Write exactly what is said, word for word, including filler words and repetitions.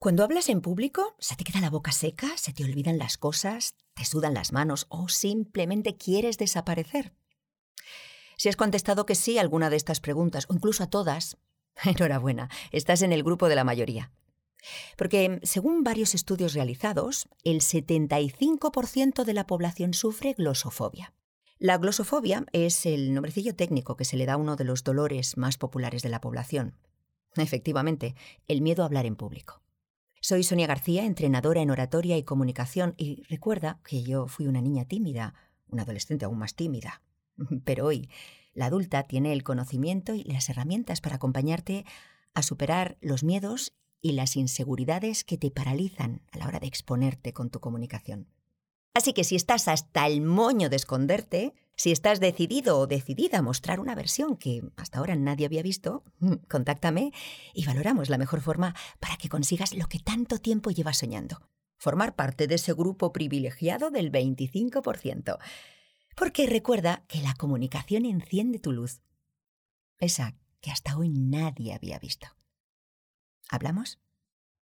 Cuando hablas en público, ¿se te queda la boca seca? ¿Se te olvidan las cosas? ¿Te sudan las manos? ¿O simplemente quieres desaparecer? Si has contestado que sí a alguna de estas preguntas, o incluso a todas, enhorabuena, estás en el grupo de la mayoría. Porque, según varios estudios realizados, el setenta y cinco por ciento de la población sufre glosofobia. La glosofobia es el nombrecillo técnico que se le da a uno de los dolores más populares de la población. Efectivamente, el miedo a hablar en público. Soy Sonia García, entrenadora en oratoria y comunicación, y recuerda que yo fui una niña tímida, una adolescente aún más tímida. Pero hoy, la adulta tiene el conocimiento y las herramientas para acompañarte a superar los miedos y las inseguridades que te paralizan a la hora de exponerte con tu comunicación. Así que si estás hasta el moño de esconderte, si estás decidido o decidida a mostrar una versión que hasta ahora nadie había visto, contáctame y valoramos la mejor forma para que consigas lo que tanto tiempo llevas soñando. Formar parte de ese grupo privilegiado del veinticinco por ciento. Porque recuerda que la comunicación enciende tu luz. Esa que hasta hoy nadie había visto. ¿Hablamos?